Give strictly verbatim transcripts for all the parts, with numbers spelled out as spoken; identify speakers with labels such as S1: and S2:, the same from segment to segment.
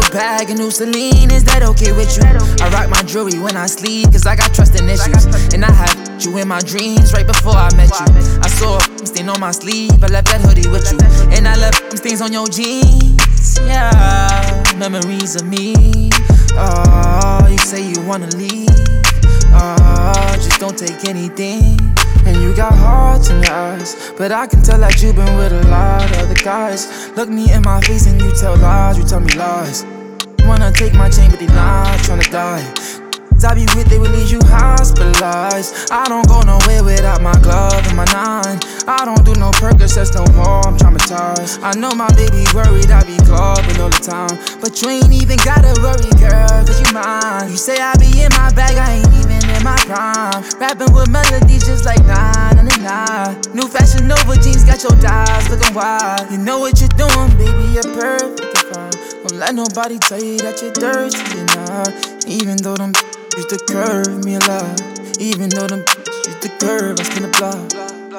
S1: bag of new Celine, is that okay with you? I rock my jewelry when I sleep, cause I got trust in issues. And I had you in my dreams right before I met you. I saw a stain on my sleeve, I left that hoodie with you. And I left stains on your jeans, yeah. Memories of me. Oh, you say you wanna leave. Oh, just don't take anything. And you got hearts in your eyes, but I can tell that you've been with a lot of other guys. Look me in my face and you tell lies, you tell me lies. Wanna take my chain, but they not tryna die. I be with, they will leave you hospitalized. I don't go nowhere without my glove and my nine. I don't do no Percocets no more, I'm traumatized. I know my baby worried, I be clubbing all the time. But you ain't even gotta worry, girl, cause you mine. You say I be in my bag, I ain't even in my prime. Rapping with melodies just like nine and a nine. New fashion Nova jeans got your thighs looking wild. You know what you're doing, baby, you're perfect, you're fine. Don't let nobody tell you that you're thirsty, you're not. Even though them used to curve me a lot. Even though them used to curve, I still apply.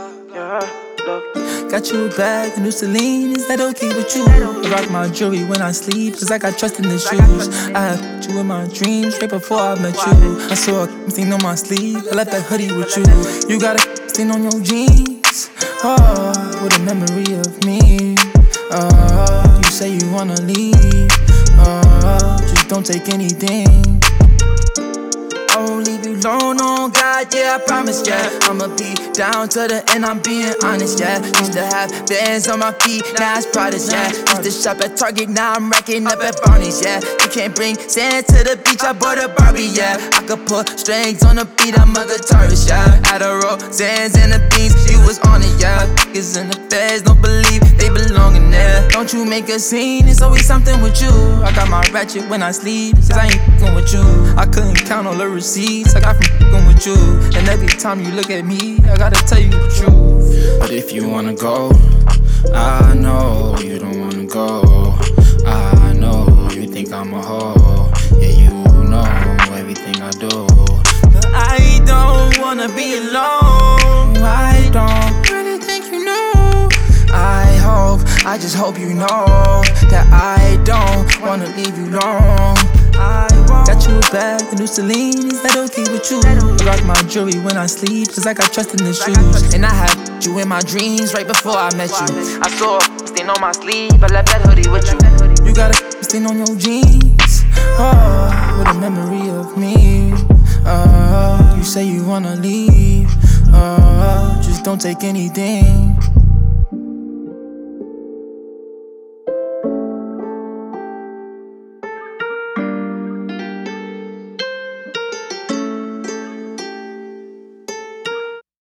S1: Got you a bag of new Celine, is that okay with you? I rock my jewelry when I sleep, cause I got trust in the shoes. I had you in my dreams right before I met you. I saw a stain on my sleeve, I left that hoodie with you. You got a stain on your jeans, oh, with a memory of me. Oh, you say you wanna leave, oh, just don't take anything. I won't leave you alone, oh God, yeah, I promise, yeah. I'ma be down to the end, I'm being honest, yeah. Used to have bands on my feet, now it's products, yeah. Used to shop at Target, now I'm racking up at Barney's, yeah. You can't bring sand to the beach, I bought a Barbie, yeah. I could put strings on the beat, I'm a guitarist, yeah. Adderall, Zans and the beans, you was on it, yeah. Niggas in the feds don't believe they belong in there. Don't you make a scene, it's always something with you. I got my ratchet when I sleep, cause I ain't f***ing with you. I couldn't count all the receipts I got from f***ing with you. And every time you look at me, I gotta tell you the truth.
S2: But if you wanna go, I know you don't wanna go. I know you think I'm a hoe. Yeah, you know everything I do.
S1: But I don't wanna be alone. I don't really think you know. I hope, I just hope you know that I don't wanna leave you long. I won't. Got you a bag of new Celine, is that okay with you? I rock my jewelry when I sleep, cause I got trust in the shoes. And I had you in my dreams right before I met you. I saw a stain on my sleeve, I left that hoodie with you. You got a stain on your jeans, oh, with a memory of me. Oh, you say you wanna leave, oh, just don't take anything.